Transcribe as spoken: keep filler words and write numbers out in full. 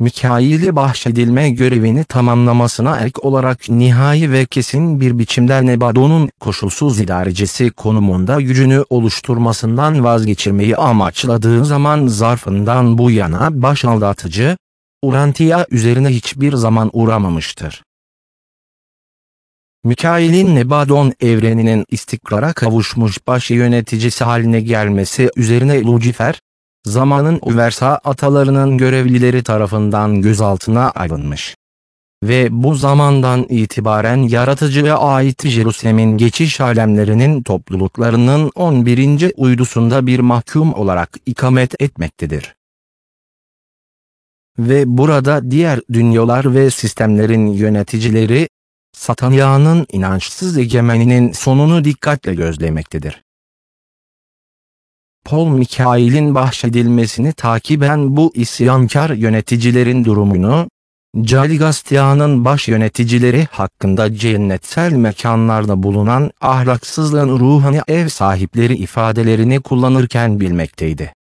Mikail'e bahşedilme görevini tamamlamasına ek olarak nihai ve kesin bir biçimde Nebadon'un koşulsuz idarecisi konumunda gücünü oluşturmasından vazgeçirmeyi amaçladığı zaman zarfından bu yana başaldatıcı, Urantia üzerine hiçbir zaman uğramamıştır. Mikail'in Nebadon evreninin istikrara kavuşmuş baş yöneticisi haline gelmesi üzerine Lucifer, zamanın Uversa atalarının görevlileri tarafından gözaltına alınmış ve bu zamandan itibaren yaratıcıya ait Jerusalem'in geçiş alemlerinin topluluklarının on birinci uydusunda bir mahkum olarak ikamet etmektedir. Ve burada diğer dünyalar ve sistemlerin yöneticileri, Satanya'nın inançsız egemeninin sonunu dikkatle gözlemektedir. Paul Mikail'in bahşedilmesini takiben bu isyankar yöneticilerin durumunu, Caligastia'nın baş yöneticileri hakkında cennetsel mekanlarda bulunan ahlaksızlığın ruhani ev sahipleri ifadelerini kullanırken bilmekteydi.